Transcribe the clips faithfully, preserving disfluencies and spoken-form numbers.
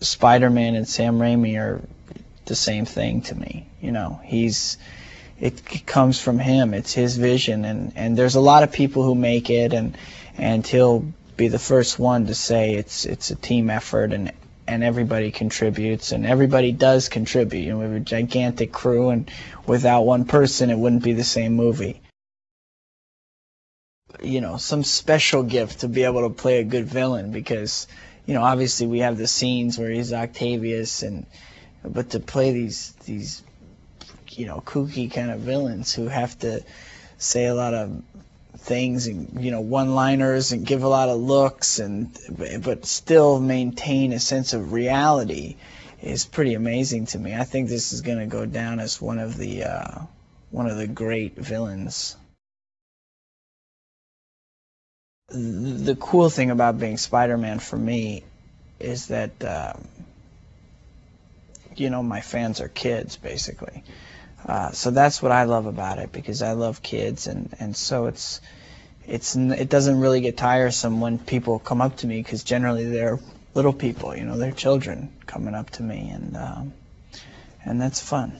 Spider-Man and Sam Raimi are the same thing to me. You know, he's it comes from him. It's his vision, and and there's a lot of people who make it, and and he'll be the first one to say it's it's a team effort, and and everybody contributes, and everybody does contribute. You know, we have a gigantic crew, and without one person, it wouldn't be the same movie. You know, some special gift to be able to play a good villain, because, you know, obviously we have the scenes where he's Octavius, and but to play these these you know kooky kind of villains who have to say a lot of things, and, you know, one-liners, and give a lot of looks, and but still maintain a sense of reality, is pretty amazing to me. I think this is going to go down as one of the uh, one of the great villains. The cool thing about being Spider-Man for me is that um, you know, my fans are kids, basically. Uh, so that's what I love about it, because I love kids, and, and so it's it's it doesn't really get tiresome when people come up to me, because generally they're little people, you know, they're children coming up to me, and um, and that's fun.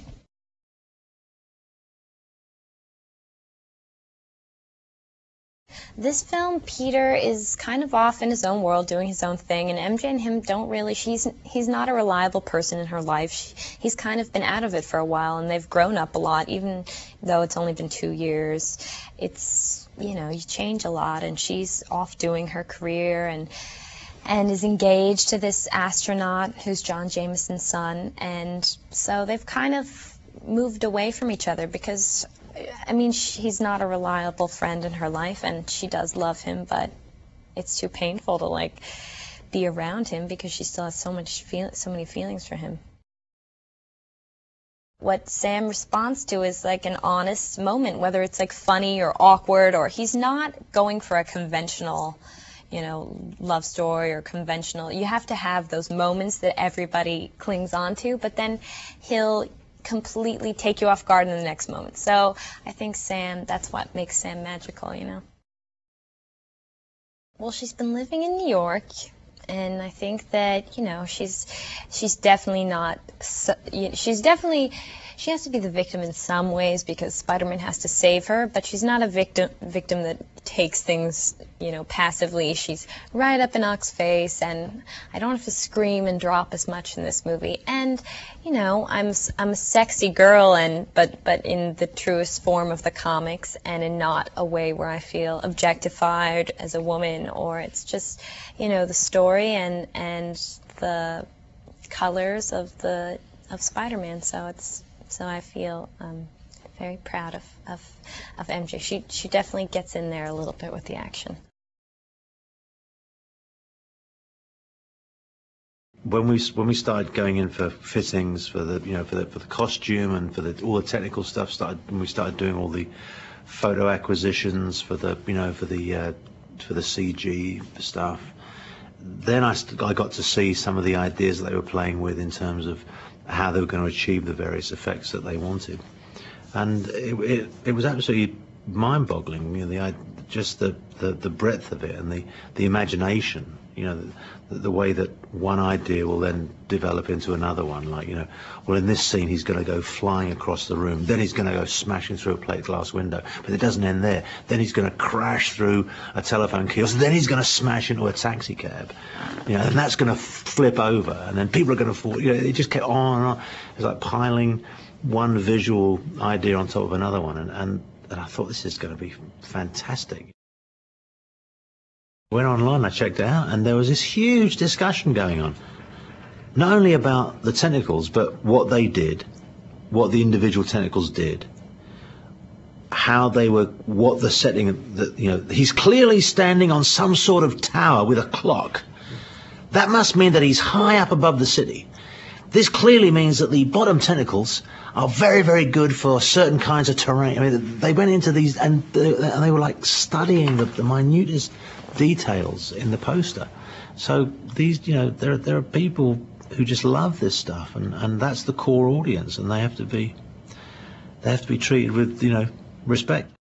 This film, Peter is kind of off in his own world, doing his own thing, and M J and him don't really, she's, he's not a reliable person in her life. She, he's kind of been out of it for a while, and they've grown up a lot, even though it's only been two years. It's, you know, you change a lot, and she's off doing her career, and and is engaged to this astronaut who's John Jameson's son, and so they've kind of moved away from each other, because I mean, he's not a reliable friend in her life, and she does love him, but it's too painful to, like, be around him, because she still has so much feel, so many feelings for him. What Sam responds to is, like, an honest moment, whether it's, like, funny or awkward, or he's not going for a conventional, you know, love story or conventional. You have to have those moments that everybody clings on to, but then he'll completely take you off guard in the next moment. So I think Sam, that's what makes Sam magical, you know. Well, she's been living in New York, and I think that, you know, she's she's definitely not, she's definitely, she has to be the victim in some ways, because Spider-Man has to save her, but she's not a victim victim that takes things, you know, passively. She's right up in Ock's face, and I don't have to scream and drop as much in this movie. And, you know, I'm I'm a sexy girl, and but but in the truest form of the comics, and in not a way where I feel objectified as a woman, or it's just, you know, the story and and the colors of the of Spider-Man. So it's so I feel um, very proud of, of of M J. She she definitely gets in there a little bit with the action. When we when we started going in for fittings for the you know for the for the costume and for the all the technical stuff, started when we started doing all the photo acquisitions for the you know for the uh, for the C G stuff, then I, I got to see some of the ideas that they were playing with in terms of how they were going to achieve the various effects that they wanted, and it it, it was absolutely mind-boggling. You know, the just the, the the breadth of it, and the the imagination. You know, the, the way that one idea will then develop into another one. Like, you know, well, in this scene he's going to go flying across the room, then he's going to go smashing through a plate glass window, but it doesn't end there. Then he's going to crash through a telephone kiosk, then he's going to smash into a taxi cab, you know, and that's going to flip over, and then people are going to fall. You know, it just kept on and on. It's like piling one visual idea on top of another one, and and, and I thought, this is going to be fantastic. Went online, I checked it out, and there was this huge discussion going on, not only about the tentacles, but what they did, what the individual tentacles did, how they were, what the setting, that you know, he's clearly standing on some sort of tower with a clock. That must mean that he's high up above the city. This clearly means that the bottom tentacles are very, very good for certain kinds of terrain. I mean, they went into these, and they, and they were like studying the, the minutest details in the poster. So these, you know, there there are people who just love this stuff, and and that's the core audience, and they have to be they have to be treated with, you know, respect.